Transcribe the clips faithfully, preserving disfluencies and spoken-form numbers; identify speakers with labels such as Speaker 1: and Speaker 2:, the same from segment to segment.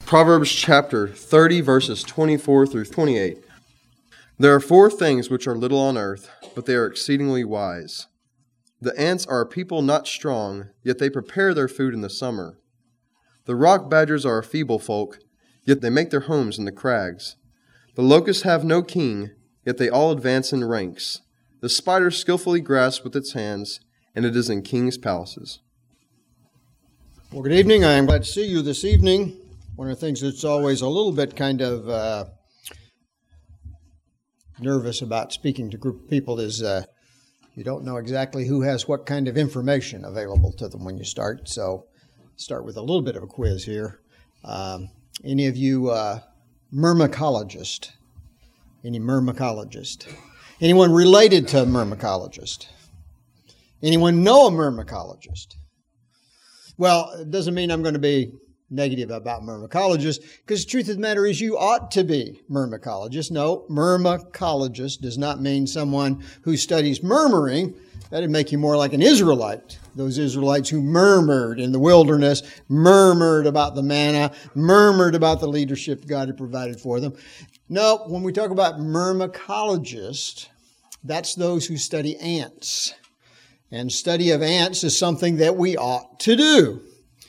Speaker 1: Proverbs chapter thirty, verses twenty-four through twenty-eight. There are four things which are little on earth, but they are exceedingly wise. The ants are a people not strong, yet they prepare their food in the summer. The rock badgers are a feeble folk, yet they make their homes in the crags. The locusts have no king, yet they all advance in ranks. The spider skillfully grasps with its hands, and it is in kings' palaces.
Speaker 2: Well, good evening. I am glad to see you this evening. One of the things that's always a little bit kind of uh, nervous about speaking to a group of people is uh, you don't know exactly who has what kind of information available to them when you start. So start with a little bit of a quiz here. Um, any of you uh, myrmecologist? Any myrmecologist? Anyone related to a myrmecologist? Anyone know a myrmecologist? Well, it doesn't mean I'm going to be negative about myrmecologists, because the truth of the matter is you ought to be myrmecologist. No, myrmecologist does not mean someone who studies murmuring. That would make you more like an Israelite. Those Israelites who murmured in the wilderness, murmured about the manna, murmured about the leadership God had provided for them. No, when we talk about myrmecologists, that's those who study ants. And study of ants is something that we ought to do.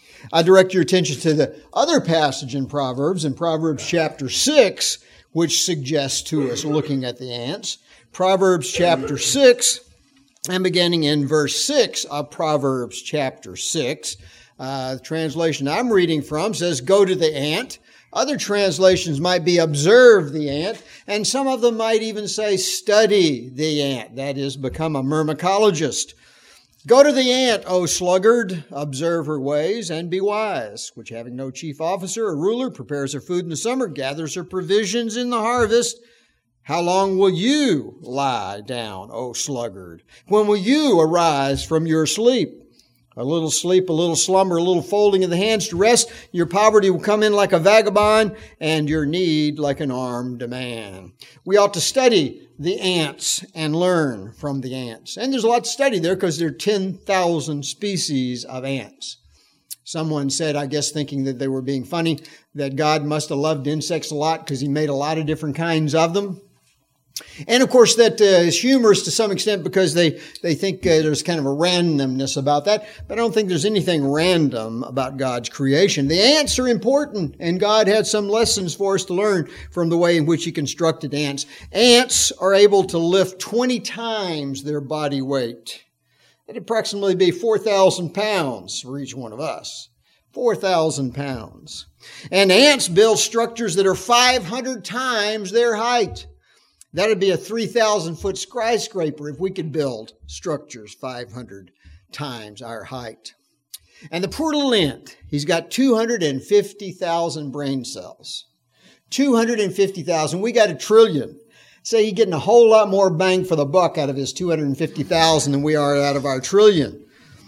Speaker 2: I direct your attention to the other passage in Proverbs, in Proverbs chapter six, which suggests to us looking at the ants. Proverbs chapter six, and beginning in verse six of Proverbs chapter six. Uh, the translation I'm reading from says, "Go to the ant." Other translations might be "observe the ant," and some of them might even say, "study the ant," that is, become a myrmecologist. "Go to the ant, O sluggard, observe her ways, and be wise, which having no chief officer or ruler, prepares her food in the summer, gathers her provisions in the harvest. How long will you lie down, O sluggard? When will you arise from your sleep? A little sleep, a little slumber, a little folding of the hands to rest. Your poverty will come in like a vagabond, and your need like an armed man." We ought to study the ants and learn from the ants. And there's a lot to study there because there are ten thousand species of ants. Someone said, I guess thinking that they were being funny, that God must have loved insects a lot because he made a lot of different kinds of them. And of course that uh, is humorous to some extent because they, they think uh, there's kind of a randomness about that. But I don't think there's anything random about God's creation. The ants are important, and God had some lessons for us to learn from the way in which he constructed ants. Ants are able to lift twenty times their body weight. That'd approximately be four thousand pounds for each one of us. four thousand pounds. And ants build structures that are five hundred times their height. That would be a three thousand foot skyscraper if we could build structures five hundred times our height. And the poor little ant, he's got two hundred fifty thousand brain cells. two hundred fifty thousand. We got a trillion. Say he's getting a whole lot more bang for the buck out of his two hundred fifty thousand than we are out of our trillion.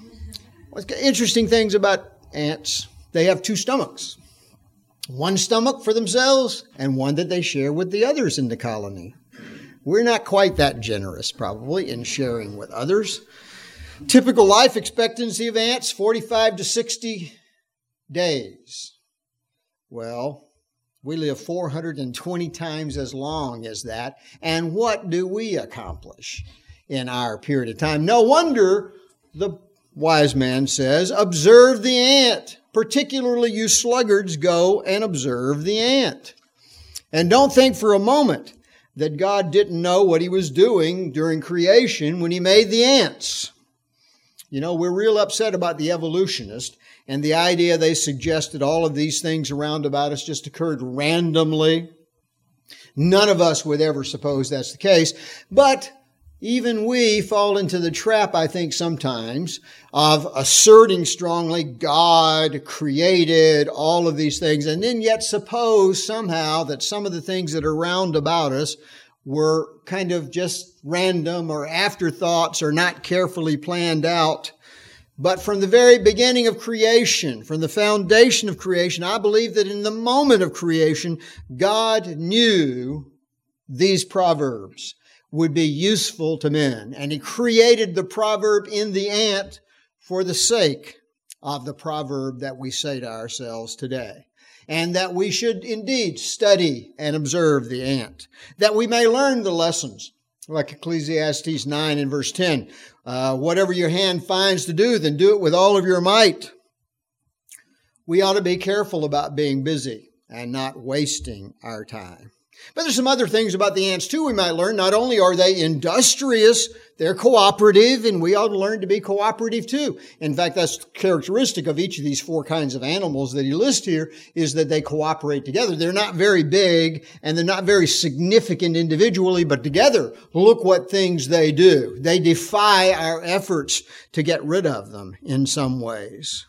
Speaker 2: What's interesting things about ants, they have two stomachs. One stomach for themselves and one that they share with the others in the colony. We're not quite that generous, probably, in sharing with others. Typical life expectancy of ants, forty-five to sixty days. Well, we live four hundred twenty times as long as that. And what do we accomplish in our period of time? No wonder the wise man says, observe the ant. Particularly you sluggards, go and observe the ant. And don't think for a moment that God didn't know what he was doing during creation when he made the ants. You know, we're real upset about the evolutionists and the idea they suggested all of these things around about us just occurred randomly. None of us would ever suppose that's the case, but even we fall into the trap, I think, sometimes of asserting strongly God created all of these things and then yet suppose somehow that some of the things that are round about us were kind of just random or afterthoughts or not carefully planned out. But from the very beginning of creation, from the foundation of creation, I believe that in the moment of creation, God knew these proverbs would be useful to men. And he created the proverb in the ant for the sake of the proverb that we say to ourselves today. and that we should indeed study and observe the ant, that we may learn the lessons, like Ecclesiastes nine and verse ten. Uh, whatever your hand finds to do, then do it with all of your might. We ought to be careful about being busy and not wasting our time. But there's some other things about the ants too we might learn. Not only are they industrious, they're cooperative, and we ought to learn to be cooperative too. In fact, that's characteristic of each of these four kinds of animals that he lists here, is that they cooperate together. They're not very big, and they're not very significant individually, but together, look what things they do. They defy our efforts to get rid of them in some ways.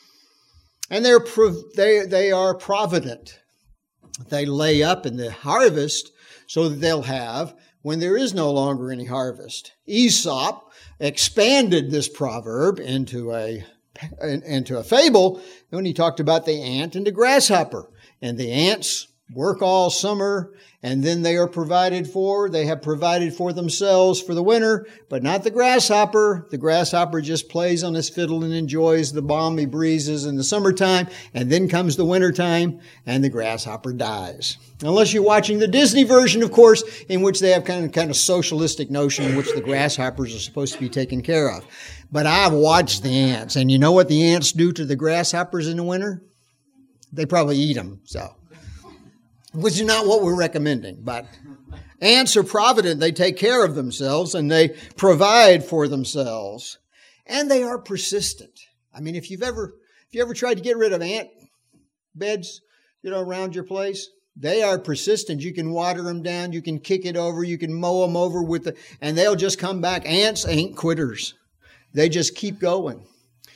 Speaker 2: And they're they they are provident. They lay up in the harvest so that they'll have when there is no longer any harvest. Aesop expanded this proverb into a into a fable when he talked about the ant and the grasshopper. And the ants work all summer, and then they are provided for. They have provided for themselves for the winter, but not the grasshopper. The grasshopper just plays on his fiddle and enjoys the balmy breezes in the summertime, and then comes the wintertime, and the grasshopper dies. Unless you're watching the Disney version, of course, in which they have kind of kind of socialistic notion in which the grasshoppers are supposed to be taken care of. But I've watched the ants, and you know what the ants do to the grasshoppers in the winter? They probably eat them, so... which is not what we're recommending, but ants are provident. They take care of themselves and they provide for themselves, and they are persistent. I mean, if you've ever, if you ever tried to get rid of ant beds, you know, around your place, they are persistent. You can water them down. You can kick it over. You can mow them over with the, and they'll just come back. Ants ain't quitters. They just keep going.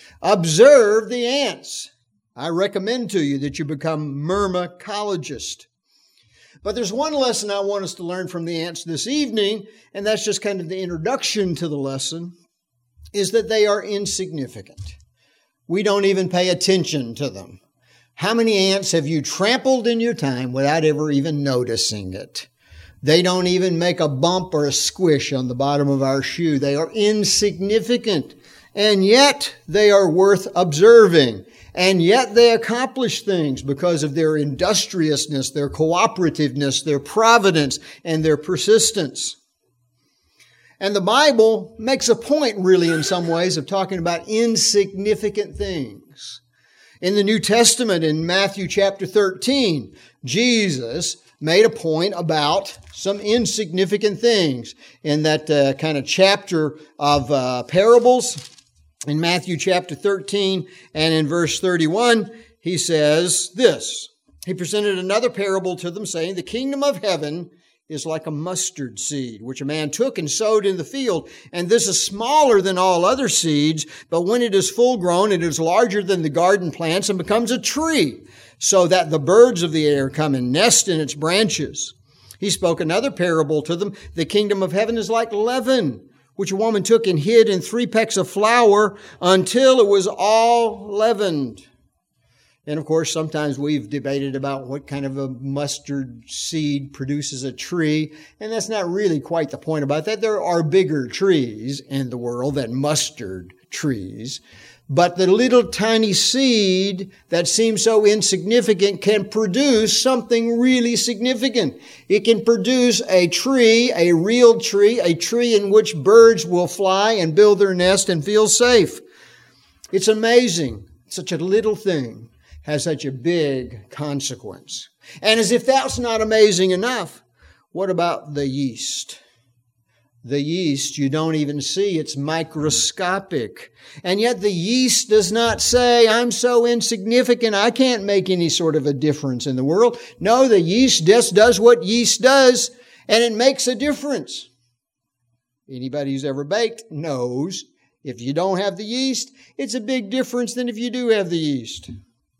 Speaker 2: Observe the ants. I recommend to you that you become myrmecologist. But there's one lesson I want us to learn from the ants this evening, and that's just kind of the introduction to the lesson, is that they are insignificant. We don't even pay attention to them. How many ants have you trampled in your time without ever even noticing it? They don't even make a bump or a squish on the bottom of our shoe. They are insignificant, and yet they are worth observing. And yet they accomplish things because of their industriousness, their cooperativeness, their providence, and their persistence. And the Bible makes a point, really, in some ways, of talking about insignificant things. In the New Testament, in Matthew chapter thirteen, Jesus made a point about some insignificant things in that uh, kind of chapter of uh, parables. In Matthew chapter thirteen and in verse thirty-one, he says this. He presented another parable to them, saying, "The kingdom of heaven is like a mustard seed, which a man took and sowed in the field. And this is smaller than all other seeds, but when it is full grown, it is larger than the garden plants and becomes a tree, so that the birds of the air come and nest in its branches." He spoke another parable to them. "The kingdom of heaven is like leaven, which a woman took and hid in three pecks of flour until it was all leavened." And of course, sometimes we've debated about what kind of a mustard seed produces a tree, and that's not really quite the point about that. There are bigger trees in the world than mustard trees. But the little tiny seed that seems so insignificant can produce something really significant. It can produce a tree, a real tree, a tree in which birds will fly and build their nest and feel safe. It's amazing. Such a little thing has such a big consequence. And as if that's not amazing enough, what about the yeast? The yeast, you don't even see. It's microscopic. And yet the yeast does not say, "I'm so insignificant, I can't make any sort of a difference in the world." No, the yeast just does what yeast does, and it makes a difference. Anybody who's ever baked knows if you don't have the yeast, it's a big difference than if you do have the yeast.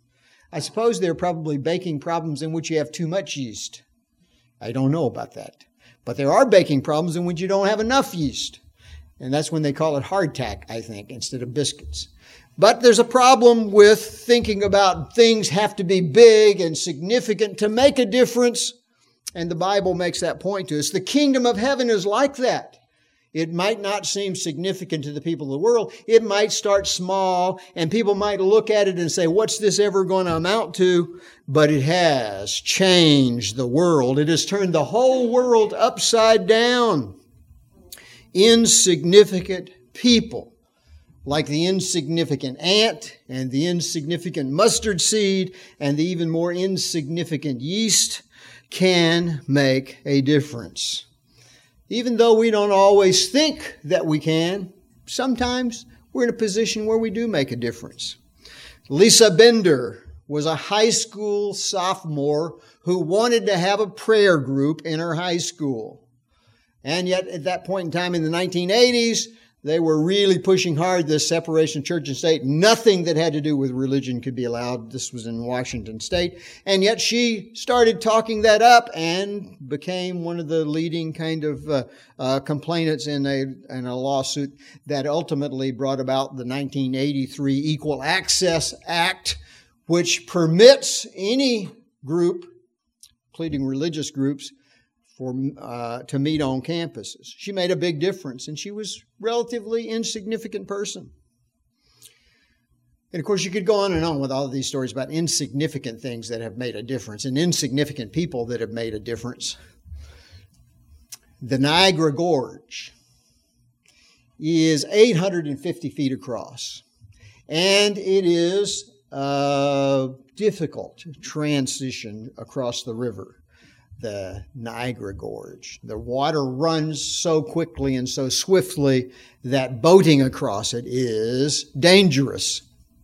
Speaker 2: I suppose there are probably baking problems in which you have too much yeast. I don't know about that. But there are baking problems in which you don't have enough yeast. And that's when they call it hardtack, I think, instead of biscuits. But there's a problem with thinking about things have to be big and significant to make a difference. And the Bible makes that point to us. The kingdom of heaven is like that. It might not seem significant to the people of the world. It might start small, and people might look at it and say, what's this ever going to amount to? But it has changed the world. It has turned the whole world upside down. Insignificant people, like the insignificant ant and the insignificant mustard seed and the even more insignificant yeast, can make a difference. Even though we don't always think that we can, sometimes we're in a position where we do make a difference. Lisa Bender was a high school sophomore who wanted to have a prayer group in her high school. And yet at that point in time in the nineteen eighties, they were really pushing hard this separation of church and state. Nothing that had to do with religion could be allowed. This was in Washington State. And yet she started talking that up and became one of the leading kind of uh, uh, complainants in a, in a lawsuit that ultimately brought about the nineteen eighty-three Equal Access Act, which permits any group, including religious groups, for uh, to meet on campuses. She made a big difference, and she was a relatively insignificant person. And of course, you could go on and on with all of these stories about insignificant things that have made a difference and insignificant people that have made a difference. The Niagara Gorge is eight hundred fifty feet across, and it is a difficult transition across the river. The Niagara Gorge. The water runs so quickly and so swiftly that boating across it is dangerous.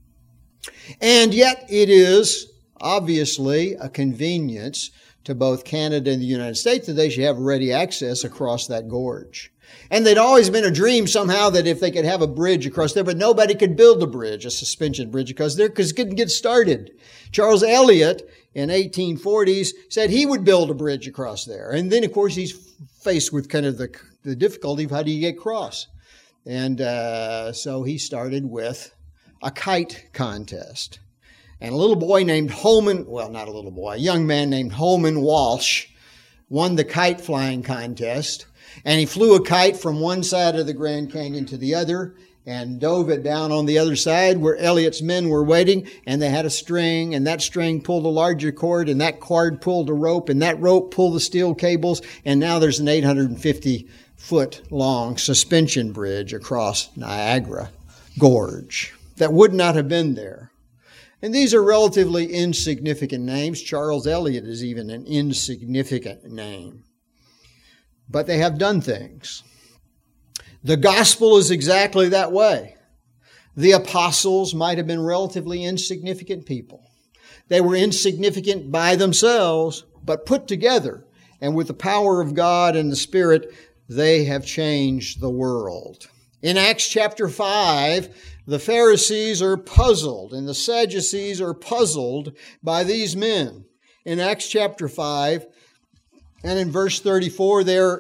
Speaker 2: And yet it is obviously a convenience to both Canada and the United States that they should have ready access across that gorge. And they'd always been a dream somehow that if they could have a bridge across there, but nobody could build a bridge, a suspension bridge, because there, because it couldn't get started. Charles Elliott in eighteen forties said he would build a bridge across there. And then, of course, he's faced with kind of the, the difficulty of how do you get across? And uh, so he started with a kite contest. And a little boy named Holman, well, not a little boy, a young man named Holman Walsh won the kite flying contest. And he flew a kite from one side of the Grand Canyon to the other and dove it down on the other side where Elliott's men were waiting, and they had a string, and that string pulled a larger cord, and that cord pulled a rope, and that rope pulled the steel cables, and now there's an eight hundred fifty foot long suspension bridge across Niagara Gorge that would not have been there. And these are relatively insignificant names. Charles Elliott is even an insignificant name. But they have done things. The gospel is exactly that way. The apostles might have been relatively insignificant people. They were insignificant by themselves, but put together, and with the power of God and the Spirit, they have changed the world. In Acts chapter five, the Pharisees are puzzled, and the Sadducees are puzzled by these men. In Acts chapter five, and in verse thirty-four, they're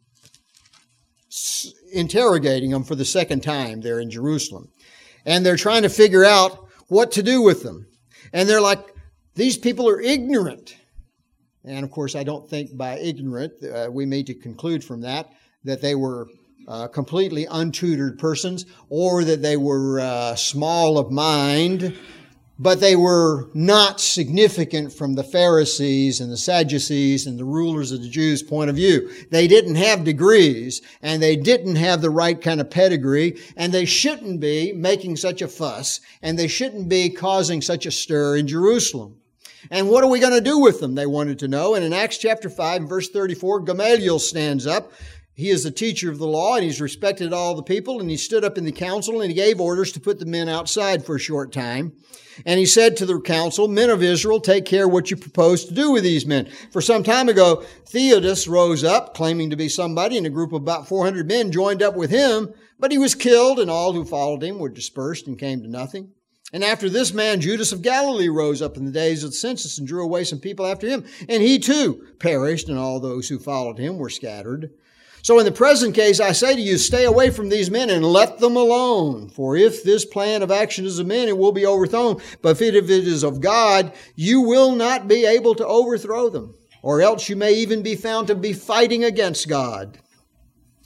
Speaker 2: interrogating them for the second time there in Jerusalem. And they're trying to figure out what to do with them. And they're like, these people are ignorant. And of course, I don't think by ignorant, uh, we may to conclude from that, that they were uh, completely untutored persons or that they were uh, small of mind, but they were not significant from the Pharisees and the Sadducees and the rulers of the Jews' point of view. They didn't have degrees, and they didn't have the right kind of pedigree, and they shouldn't be making such a fuss, and they shouldn't be causing such a stir in Jerusalem. And what are we going to do with them, they wanted to know. And in Acts chapter five, verse thirty-four, Gamaliel stands up. He is the teacher of the law, and he's respected all the people, and he stood up in the council, and he gave orders to put the men outside for a short time. And he said to the council, men of Israel, take care what you propose to do with these men. For some time ago, Theudas rose up, claiming to be somebody, and a group of about four hundred men joined up with him, but he was killed, and all who followed him were dispersed and came to nothing. And after this man, Judas of Galilee rose up in the days of the census and drew away some people after him. And he too perished, and all those who followed him were scattered. So in the present case, I say to you, stay away from these men and let them alone. For if this plan of action is of men, it will be overthrown. But if it is of God, you will not be able to overthrow them. Or else you may even be found to be fighting against God.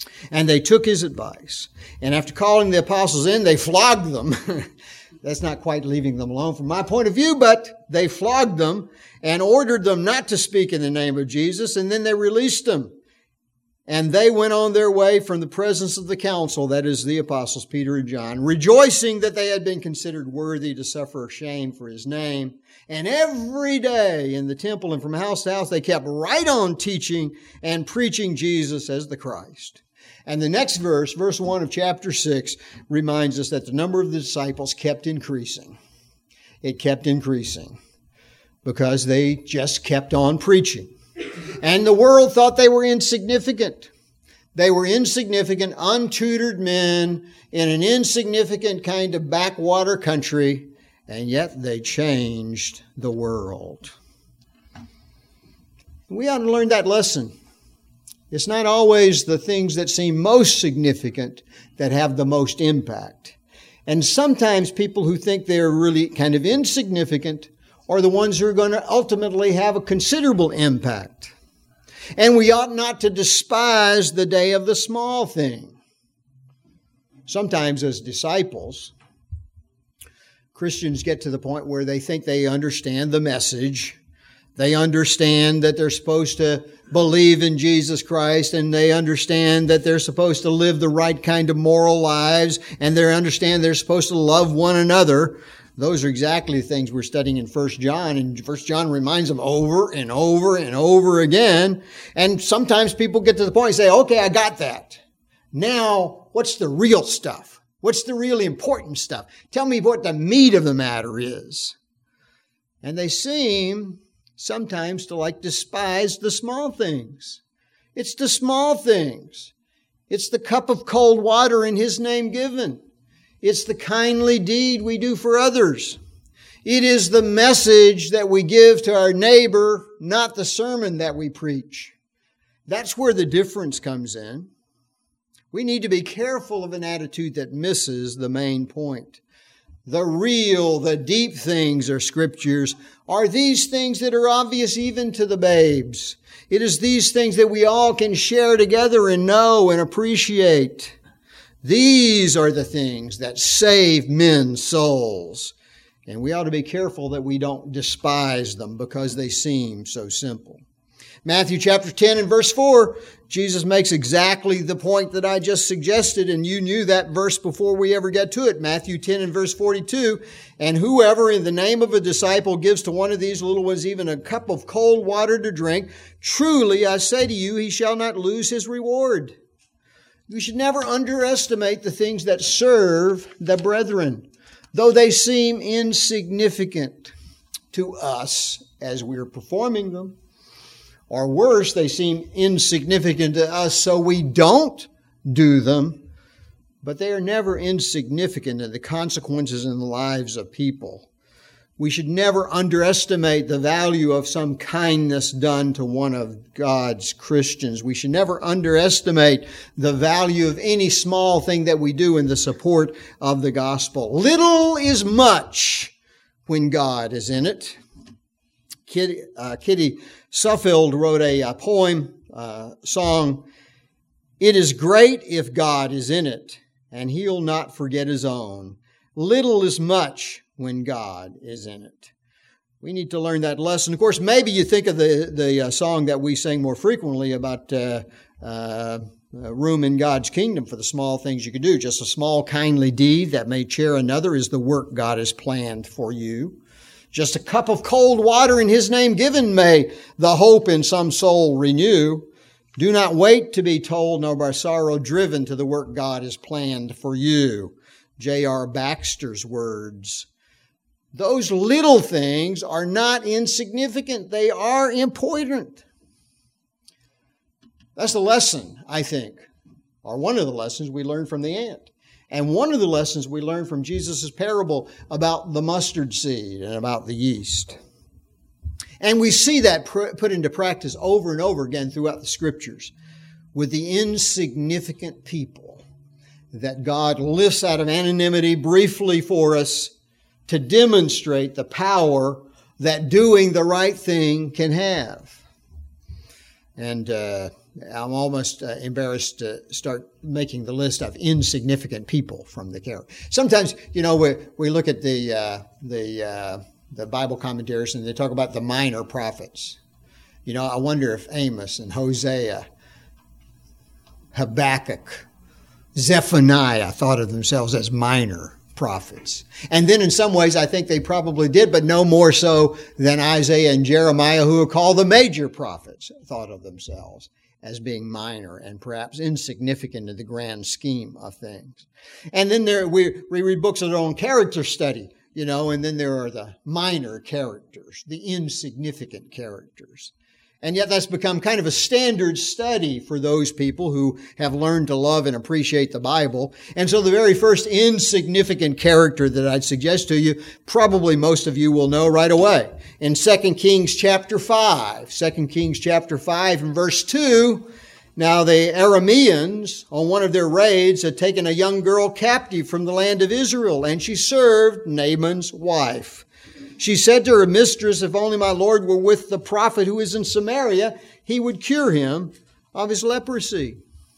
Speaker 2: And they took his advice. And after calling the apostles in, they flogged them. That's not quite leaving them alone from my point of view, but they flogged them and ordered them not to speak in the name of Jesus, and then they released them. And they went on their way from the presence of the council, that is the apostles Peter and John, rejoicing that they had been considered worthy to suffer shame for his name. And every day in the temple and from house to house, they kept right on teaching and preaching Jesus as the Christ. And the next verse, verse one of chapter six, reminds us that the number of the disciples kept increasing. It kept increasing because they just kept on preaching. And the world thought they were insignificant. They were insignificant, untutored men in an insignificant kind of backwater country, and yet they changed the world. We ought to learn that lesson. It's not always the things that seem most significant that have the most impact. And sometimes people who think they're really kind of insignificant are the ones who are going to ultimately have a considerable impact. And we ought not to despise the day of the small thing. Sometimes as disciples, Christians get to the point where they think they understand the message. They understand that they're supposed to believe in Jesus Christ, and they understand that they're supposed to live the right kind of moral lives, and they understand they're supposed to love one another. Those are exactly the things we're studying in First John, and First John reminds them over and over and over again. And sometimes people get to the point and say, okay, I got that. Now, what's the real stuff? What's the really important stuff? Tell me what the meat of the matter is. And they seem sometimes to like despise the small things. It's the small things. It's the cup of cold water in His name given. It's the kindly deed we do for others. It is the message that we give to our neighbor, not the sermon that we preach. That's where the difference comes in. We need to be careful of an attitude that misses the main point. The real, the deep things of Scriptures are these things that are obvious even to the babes. It is these things that we all can share together and know and appreciate. These are the things that save men's souls. And we ought to be careful that we don't despise them because they seem so simple. Matthew chapter ten and verse four, Jesus makes exactly the point that I just suggested, and you knew that verse before we ever get to it. Matthew ten and verse forty-two, and whoever in the name of a disciple gives to one of these little ones even a cup of cold water to drink, truly I say to you, he shall not lose his reward. We should never underestimate the things that serve the brethren, though they seem insignificant to us as we're performing them. Or worse, they seem insignificant to us, so we don't do them. But they are never insignificant in the consequences in the lives of people. We should never underestimate the value of some kindness done to one of God's Christians. We should never underestimate the value of any small thing that we do in the support of the gospel. Little is much when God is in it. Kitty, uh, Kitty Suffield wrote a, a poem, uh, song, "It is great if God is in it, and He'll not forget His own. Little is much when God is in it." We need to learn that lesson. Of course, maybe you think of the, the uh, song that we sing more frequently about uh, uh, room in God's kingdom for the small things you can do. Just a small kindly deed that may cheer another is the work God has planned for you. Just a cup of cold water in His name given may the hope in some soul renew. Do not wait to be told, nor by sorrow driven to the work God has planned for you. J R Baxter's words. Those little things are not insignificant. They are important. That's the lesson, I think, or one of the lessons we learned from the ant. And one of the lessons we learned from Jesus' parable about the mustard seed and about the yeast. And we see that put into practice over and over again throughout the Scriptures with the insignificant people that God lifts out of anonymity briefly for us to demonstrate the power that doing the right thing can have. And uh, I'm almost uh, embarrassed to start making the list of insignificant people from the character. Sometimes, you know, we we look at the uh, the uh, the Bible commentaries and they talk about the minor prophets. You know, I wonder if Amos and Hosea, Habakkuk, Zephaniah thought of themselves as minor prophets. And then in some ways I think they probably did, but no more so than Isaiah and Jeremiah, who are called the major prophets, thought of themselves as being minor and perhaps insignificant in the grand scheme of things. And then there we, we read books of their own character study, you know, and then there are the minor characters, the insignificant characters. And yet that's become kind of a standard study for those people who have learned to love and appreciate the Bible. And so the very first insignificant character that I'd suggest to you, probably most of you will know right away. In Second Kings chapter five, Second Kings chapter five and verse two, now the Arameans, on one of their raids, had taken a young girl captive from the land of Israel, and she served Naaman's wife. She said to her mistress, if only my Lord were with the prophet who is in Samaria, he would cure him of his leprosy.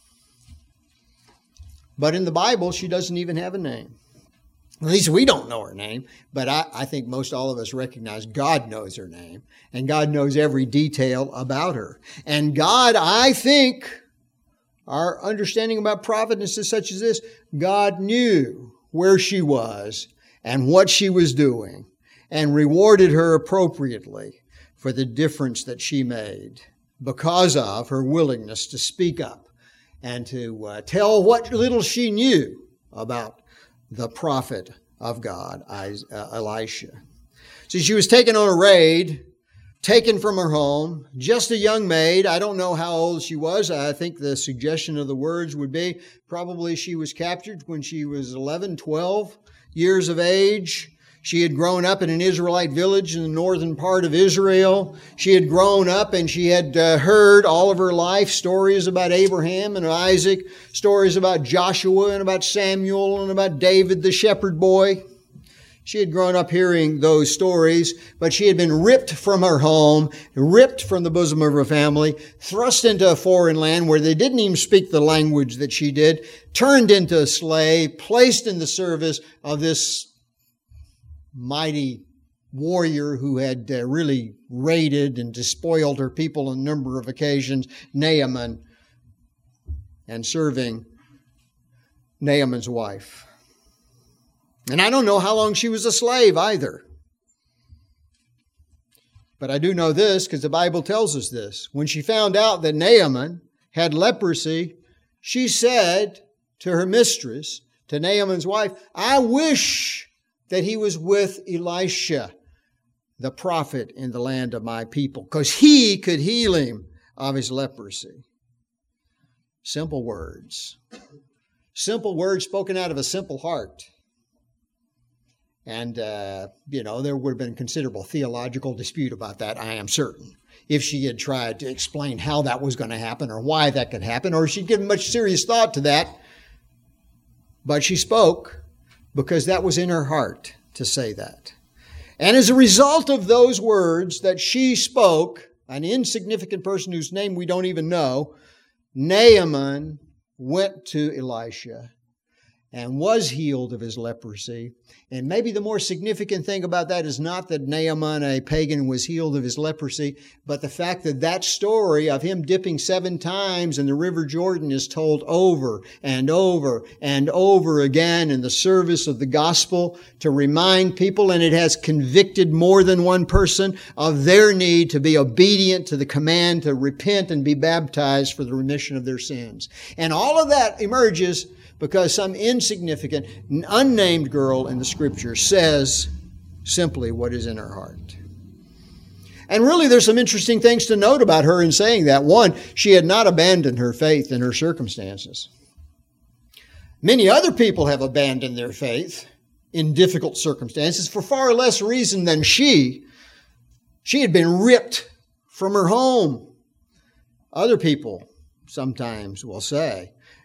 Speaker 2: But in the Bible, she doesn't even have a name. At least we don't know her name, but I, I think most all of us recognize God knows her name, and God knows every detail about her. And God, I think, our understanding about prophetess is such as this, God knew where she was and what she was doing, and rewarded her appropriately for the difference that she made because of her willingness to speak up and to uh, tell what little she knew about the prophet of God, Elisha. So she was taken on a raid, taken from her home, just a young maid. I don't know how old she was. I think the suggestion of the words would be probably she was captured when she was eleven, twelve years of age. She had grown up in an Israelite village in the northern part of Israel. She had grown up and she had uh, heard all of her life stories about Abraham and Isaac, stories about Joshua and about Samuel and about David, the shepherd boy. She had grown up hearing those stories, but she had been ripped from her home, ripped from the bosom of her family, thrust into a foreign land where they didn't even speak the language that she did, turned into a slave, placed in the service of this mighty warrior who had uh, really raided and despoiled her people on a number of occasions, Naaman, and serving Naaman's wife. And I don't know how long she was a slave either. But I do know this because the Bible tells us this. When she found out that Naaman had leprosy, she said to her mistress, to Naaman's wife, I wish that he was with Elisha, the prophet in the land of my people, because he could heal him of his leprosy. Simple words. Simple words spoken out of a simple heart. And, uh, you know, there would have been considerable theological dispute about that, I am certain, if she had tried to explain how that was going to happen or why that could happen, or she'd given much serious thought to that. But she spoke because that was in her heart to say that. And as a result of those words that she spoke, an insignificant person whose name we don't even know, Naaman went to Elisha and was healed of his leprosy. And maybe the more significant thing about that is not that Naaman, a pagan, was healed of his leprosy, but the fact that that story of him dipping seven times in the River Jordan is told over and over and over again in the service of the gospel to remind people, and it has convicted more than one person of their need to be obedient to the command to repent and be baptized for the remission of their sins. And all of that emerges because some insignificant, unnamed girl in the Scripture says simply what is in her heart. And really, there's some interesting things to note about her in saying that. One, she had not abandoned her faith in her circumstances. Many other people have abandoned their faith in difficult circumstances for far less reason than she. She had been ripped from her home. Other people sometimes will say,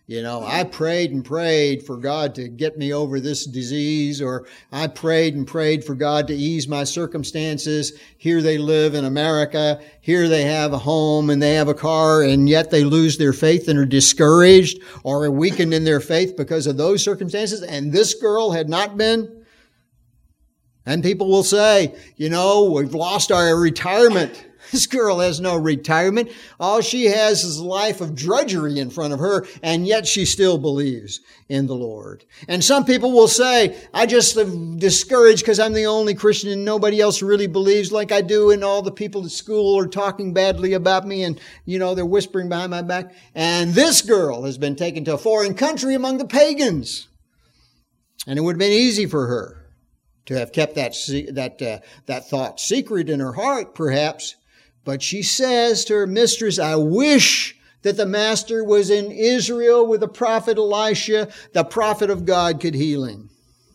Speaker 2: You know, I prayed and prayed for God to get me over this disease, or I prayed and prayed for God to ease my circumstances. Here they live in America. Here they have a home and they have a car, and yet they lose their faith and are discouraged or are weakened in their faith because of those circumstances. And this girl had not been. And people will say, you know, we've lost our retirement. This girl has no retirement. All she has is a life of drudgery in front of her, and yet she still believes in the Lord. And some people will say, I just am discouraged because I'm the only Christian and nobody else really believes like I do, and all the people at school are talking badly about me, and, you know, they're whispering behind my back. And this girl has been taken to a foreign country among the pagans. And it would have been easy for her to have kept that, that, uh, that thought secret in her heart, perhaps. But she says to her mistress, I wish that the master was in Israel with the prophet Elisha, the prophet of God could heal him.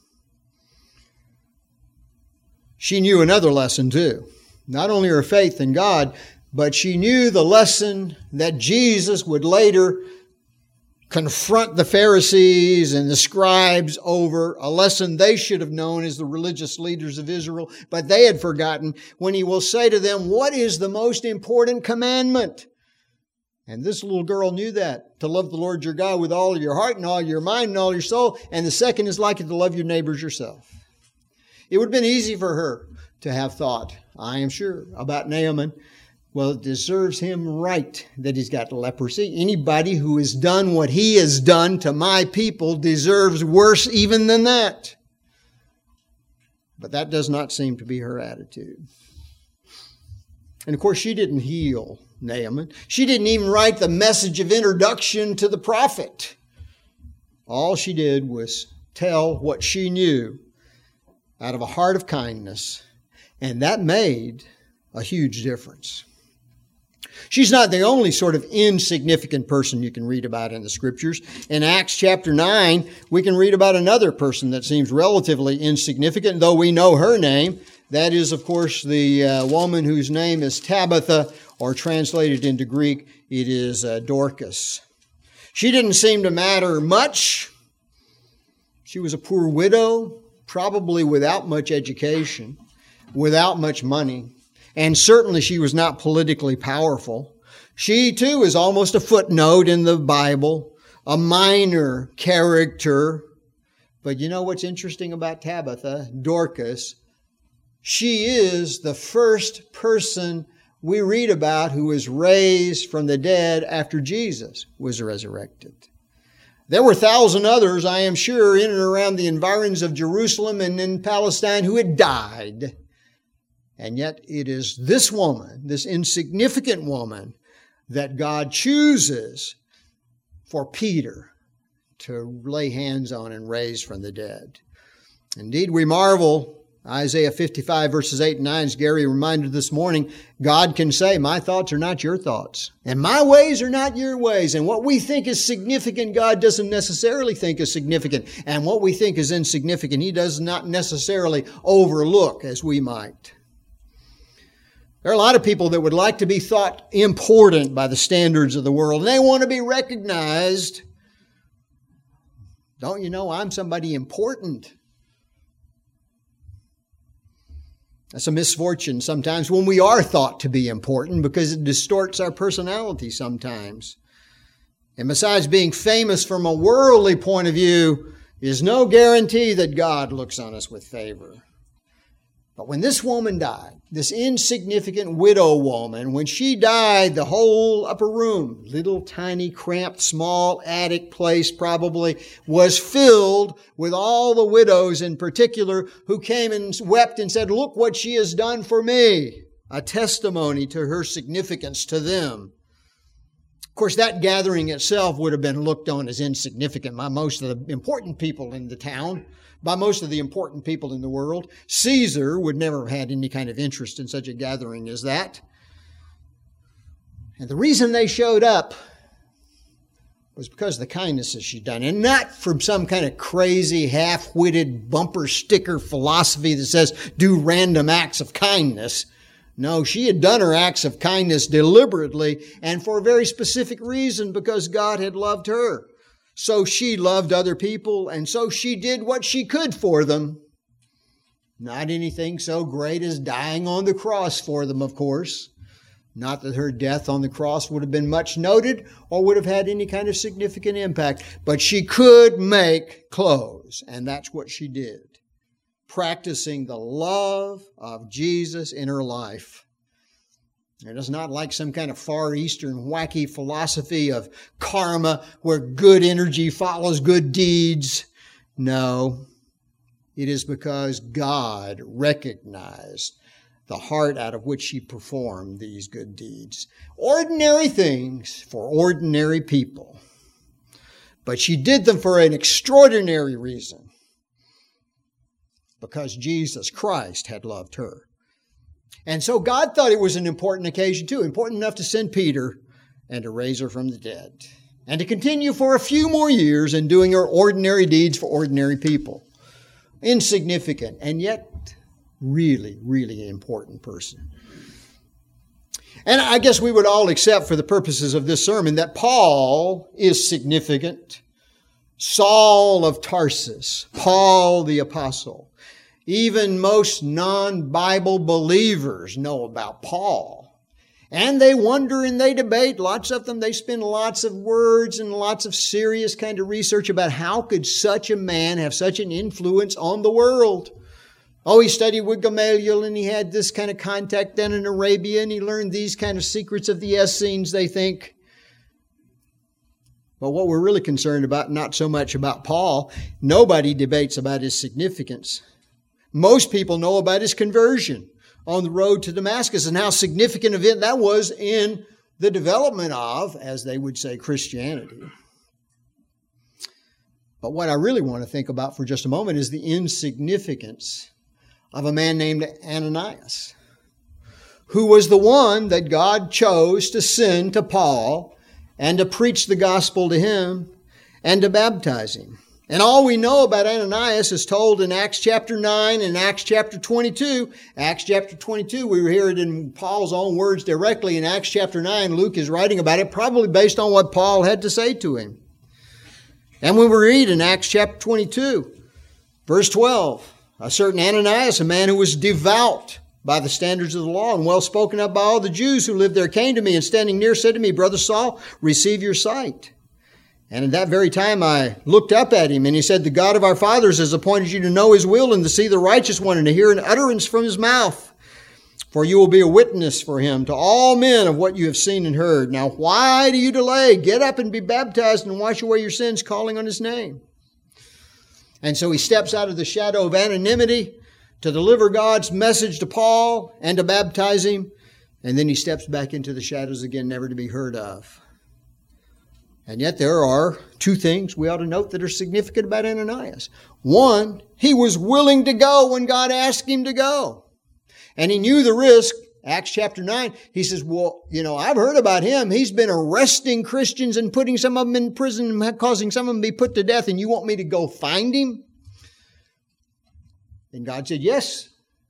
Speaker 2: She knew another lesson too. Not only her faith in God, but she knew the lesson that Jesus would later confront the Pharisees and the scribes over, a lesson they should have known as the religious leaders of Israel, but they had forgotten, when he will say to them, what is the most important commandment? And this little girl knew that, to love the Lord your God with all of your heart and all your mind and all your soul. And the second is like it, to love your neighbors yourself. It would have been easy for her to have thought, I am sure, about Naaman. Well, it deserves him right that he's got leprosy. Anybody who has done what he has done to my people deserves worse even than that. But that does not seem to be her attitude. And of course, she didn't heal Naaman. She didn't even write the message of introduction to the prophet. All she did was tell what she knew out of a heart of kindness. And that made a huge difference. She's not the only sort of insignificant person you can read about in the Scriptures. In Acts chapter nine, we can read about another person that seems relatively insignificant, though we know her name. That is, of course, the uh, woman whose name is Tabitha, or translated into Greek, it is uh, Dorcas. She didn't seem to matter much. She was a poor widow, probably without much education, without much money. And certainly she was not politically powerful. She too is almost a footnote in the Bible, a minor character. But you know what's interesting about Tabitha, Dorcas? She is the first person we read about who was raised from the dead after Jesus was resurrected. There were a thousand others, I am sure, in and around the environs of Jerusalem and in Palestine who had died. And yet it is this woman, this insignificant woman, that God chooses for Peter to lay hands on and raise from the dead. Indeed, we marvel, Isaiah fifty-five verses eight and nine, as Gary reminded this morning, God can say, my thoughts are not your thoughts, and my ways are not your ways. And what we think is significant, God doesn't necessarily think is significant. And what we think is insignificant, He does not necessarily overlook as we might. There are a lot of people that would like to be thought important by the standards of the world, and they want to be recognized. Don't you know I'm somebody important? That's a misfortune sometimes when we are thought to be important, because it distorts our personality sometimes. And besides, being famous from a worldly point of view is no guarantee that God looks on us with favor. But when this woman died, this insignificant widow woman, when she died, the whole upper room, little tiny cramped small attic place probably, was filled with all the widows in particular who came and wept and said, look what she has done for me. A testimony to her significance to them. Of course, that gathering itself would have been looked on as insignificant by most of the important people in the town, by most of the important people in the world. Caesar would never have had any kind of interest in such a gathering as that. And the reason they showed up was because of the kindnesses she'd done, and not from some kind of crazy, half-witted bumper sticker philosophy that says, do random acts of kindness. No, she had done her acts of kindness deliberately and for a very specific reason, because God had loved her. So she loved other people, and so she did what she could for them. Not anything so great as dying on the cross for them, of course. Not that her death on the cross would have been much noted or would have had any kind of significant impact, but she could make clothes, and that's what she did, practicing the love of Jesus in her life. And it's not like some kind of Far Eastern wacky philosophy of karma where good energy follows good deeds. No, it is because God recognized the heart out of which she performed these good deeds. Ordinary things for ordinary people. But she did them for an extraordinary reason. Because Jesus Christ had loved her. And so God thought it was an important occasion too, important enough to send Peter and to raise her from the dead. And to continue for a few more years in doing her ordinary deeds for ordinary people. Insignificant, and yet really, really important person. And I guess we would all accept for the purposes of this sermon that Paul is significant. Saul of Tarsus, Paul the Apostle. Even most non-Bible believers know about Paul. And they wonder and they debate, lots of them, they spend lots of words and lots of serious kind of research about how could such a man have such an influence on the world. Oh, he studied with Gamaliel and he had this kind of contact then in Arabia and he learned these kind of secrets of the Essenes, they think. But what we're really concerned about, not so much about Paul, nobody debates about his significance. Most people know about his conversion on the road to Damascus and how significant an event that was in the development of, as they would say, Christianity. But what I really want to think about for just a moment is the insignificance of a man named Ananias, who was the one that God chose to send to Paul and to preach the gospel to him and to baptize him. And all we know about Ananias is told in Acts chapter nine and Acts chapter twenty-two. Acts chapter twenty-two, we hear it in Paul's own words directly. In Acts chapter nine, Luke is writing about it, probably based on what Paul had to say to him. And when we read in Acts chapter twenty-two, verse twelve, a certain Ananias, a man who was devout by the standards of the law and well spoken of by all the Jews who lived there, came to me and standing near said to me, Brother Saul, receive your sight. And at that very time I looked up at him, and he said, the God of our fathers has appointed you to know his will and to see the righteous one and to hear an utterance from his mouth. For you will be a witness for him to all men of what you have seen and heard. Now why do you delay? Get up and be baptized and wash away your sins, calling on his name. And so he steps out of the shadow of anonymity to deliver God's message to Paul and to baptize him. And then he steps back into the shadows again, never to be heard of. And yet there are two things we ought to note that are significant about Ananias. One, he was willing to go when God asked him to go. And he knew the risk. Acts chapter nine, he says, well, you know, I've heard about him. He's been arresting Christians and putting some of them in prison and causing some of them to be put to death. And you want me to go find him? And God said, yes.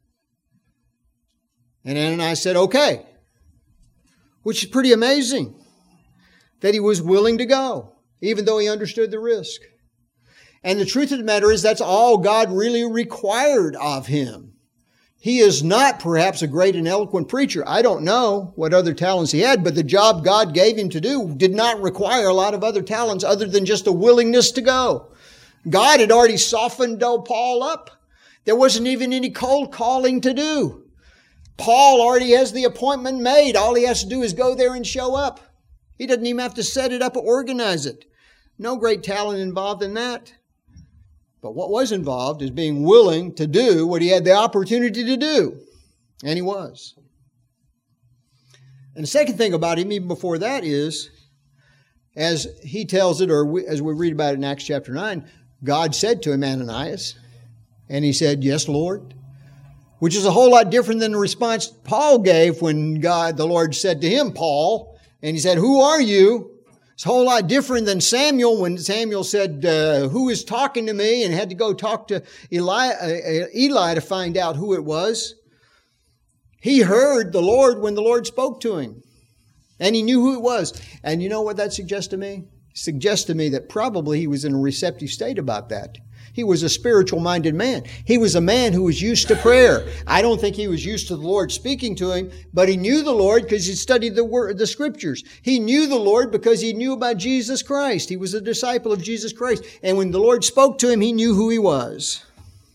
Speaker 2: And Ananias said, okay. Which is pretty amazing. That he was willing to go, even though he understood the risk. And the truth of the matter is that's all God really required of him. He is not perhaps a great and eloquent preacher. I don't know what other talents he had, but the job God gave him to do did not require a lot of other talents other than just a willingness to go. God had already softened old Paul up. There wasn't even any cold calling to do. Paul already has the appointment made. All he has to do is go there and show up. He doesn't even have to set it up or organize it. No great talent involved in that. But what was involved is being willing to do what he had the opportunity to do. And he was. And the second thing about him, even before that, is, as he tells it, or we, as we read about it in Acts chapter nine, God said to him, Ananias, and he said, yes, Lord. Which is a whole lot different than the response Paul gave when God, the Lord, said to him, Paul, and he said, who are you? It's a whole lot different than Samuel when Samuel said, uh, who is talking to me? And had to go talk to Eli, uh, Eli to find out who it was. He heard the Lord when the Lord spoke to him. And he knew who it was. And you know what that suggests to me? suggests to me that probably he was in a receptive state about that. He was a spiritual-minded man. He was a man who was used to prayer. I don't think he was used to the Lord speaking to him, but he knew the Lord because he studied the word, the Scriptures. He knew the Lord because he knew about Jesus Christ. He was a disciple of Jesus Christ. And when the Lord spoke to him, he knew who he was.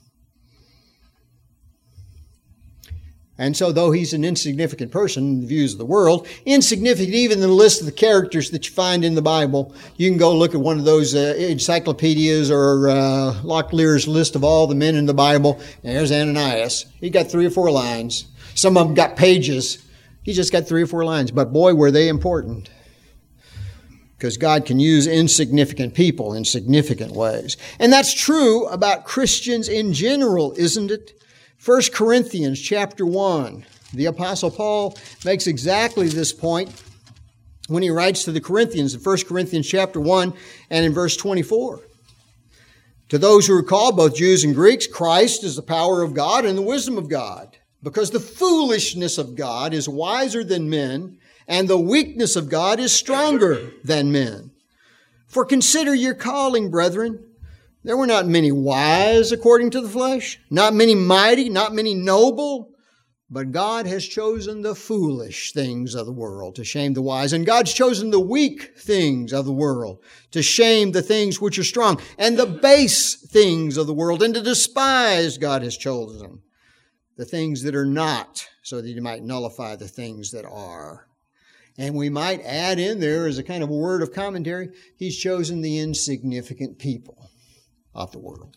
Speaker 2: And so though he's an insignificant person in the views of the world, insignificant even in the list of the characters that you find in the Bible, you can go look at one of those uh, encyclopedias or uh, Locklear's list of all the men in the Bible. And there's Ananias. He got three or four lines. Some of them got pages. He just got three or four lines. But boy, were they important. Because God can use insignificant people in significant ways. And that's true about Christians in general, isn't it? First Corinthians chapter one, the Apostle Paul makes exactly this point when he writes to the Corinthians in First Corinthians chapter one and in verse twenty-four. To those who are called, both Jews and Greeks, Christ is the power of God and the wisdom of God, because the foolishness of God is wiser than men, and the weakness of God is stronger than men. For consider your calling, brethren. There were not many wise according to the flesh, not many mighty, not many noble, but God has chosen the foolish things of the world to shame the wise, and God's chosen the weak things of the world to shame the things which are strong, and the base things of the world, and to despise God has chosen the things that are not, so that He might nullify the things that are. And we might add in there as a kind of a word of commentary, He's chosen the insignificant people of the world.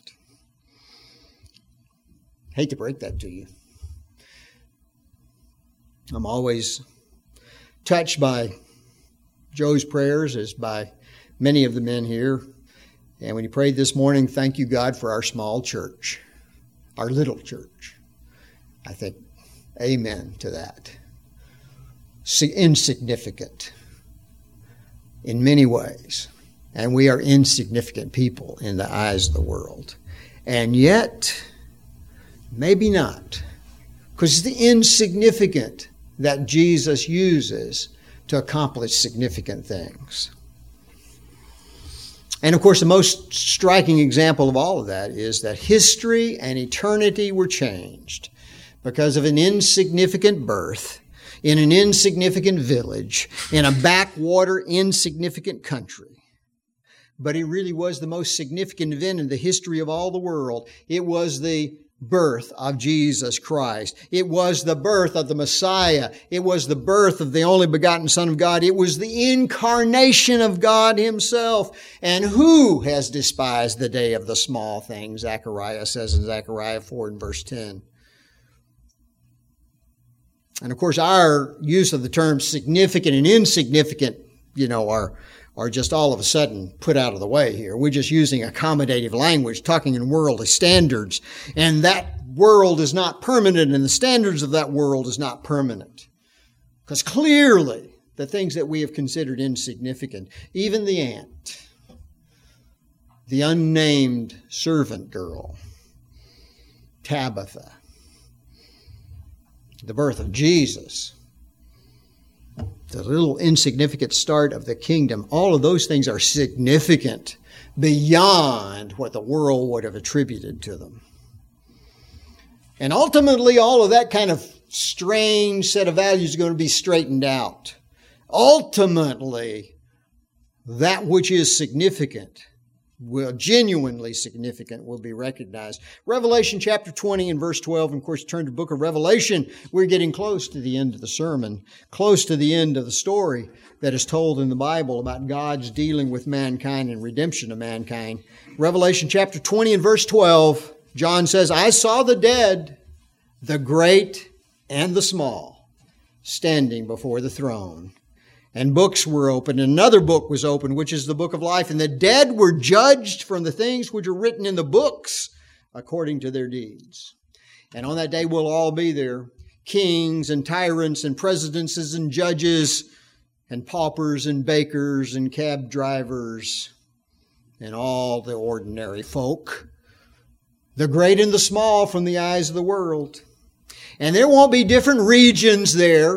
Speaker 2: Hate to break that to you. I'm always touched by Joe's prayers, as by many of the men here. And when he prayed this morning, thank you, God, for our small church, our little church. I think amen to that. Insignificant in many ways. And we are insignificant people in the eyes of the world. And yet, maybe not. Because it's the insignificant that Jesus uses to accomplish significant things. And of course, the most striking example of all of that is that history and eternity were changed because of an insignificant birth in an insignificant village in a backwater, insignificant country. But it really was the most significant event in the history of all the world. It was the birth of Jesus Christ. It was the birth of the Messiah. It was the birth of the only begotten Son of God. It was the incarnation of God Himself. And who has despised the day of the small things? Zechariah says in Zechariah four and verse ten. And of course, our use of the terms significant and insignificant, you know, are are just all of a sudden put out of the way here. We're just using accommodative language, talking in worldly standards. And that world is not permanent, and the standards of that world is not permanent. Because clearly, the things that we have considered insignificant, even the ant, the unnamed servant girl, Tabitha, the birth of Jesus, the little insignificant start of the kingdom, all of those things are significant beyond what the world would have attributed to them. And ultimately, all of that kind of strange set of values is going to be straightened out. Ultimately, that which is significant, will genuinely significant, will be recognized. Revelation chapter twenty and verse twelve, and of course, turn to the book of Revelation. We're getting close to the end of the sermon, close to the end of the story that is told in the Bible about God's dealing with mankind and redemption of mankind. Revelation chapter twenty and verse twelve, John says, I saw the dead, the great and the small, standing before the throne. And books were opened. Another book was opened, which is the book of life. And the dead were judged from the things which are written in the books according to their deeds. And on that day we'll all be there. Kings and tyrants and presidents and judges and paupers and bakers and cab drivers and all the ordinary folk. The great and the small from the eyes of the world. And there won't be different regions there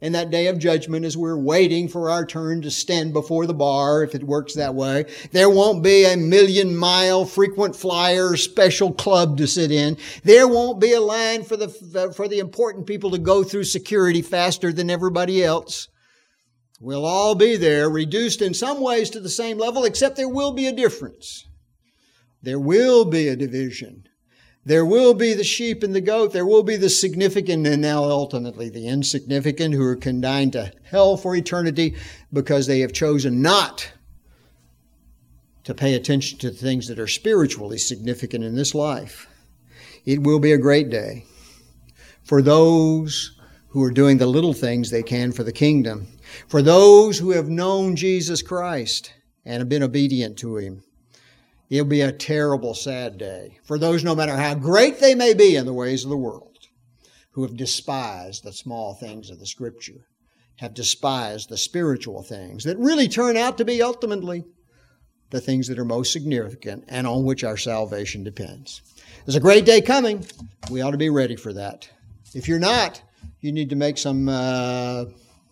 Speaker 2: in that day of judgment as we're waiting for our turn to stand before the bar, if it works that way. There won't be a million mile frequent flyer special club to sit in. There won't be a line for the, for the important people to go through security faster than everybody else. We'll all be there, reduced in some ways to the same level, except there will be a difference. There will be a division. There will be the sheep and the goat. There will be the significant and now ultimately the insignificant who are condemned to hell for eternity because they have chosen not to pay attention to the things that are spiritually significant in this life. It will be a great day for those who are doing the little things they can for the kingdom, for those who have known Jesus Christ and have been obedient to Him. It'll be a terrible, sad day for those, no matter how great they may be in the ways of the world, who have despised the small things of the Scripture, have despised the spiritual things that really turn out to be ultimately the things that are most significant and on which our salvation depends. There's a great day coming. We ought to be ready for that. If you're not, you need to make some uh,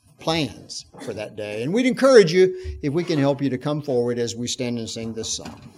Speaker 2: plans for that day. And we'd encourage you, if we can help you, to come forward as we stand and sing this song.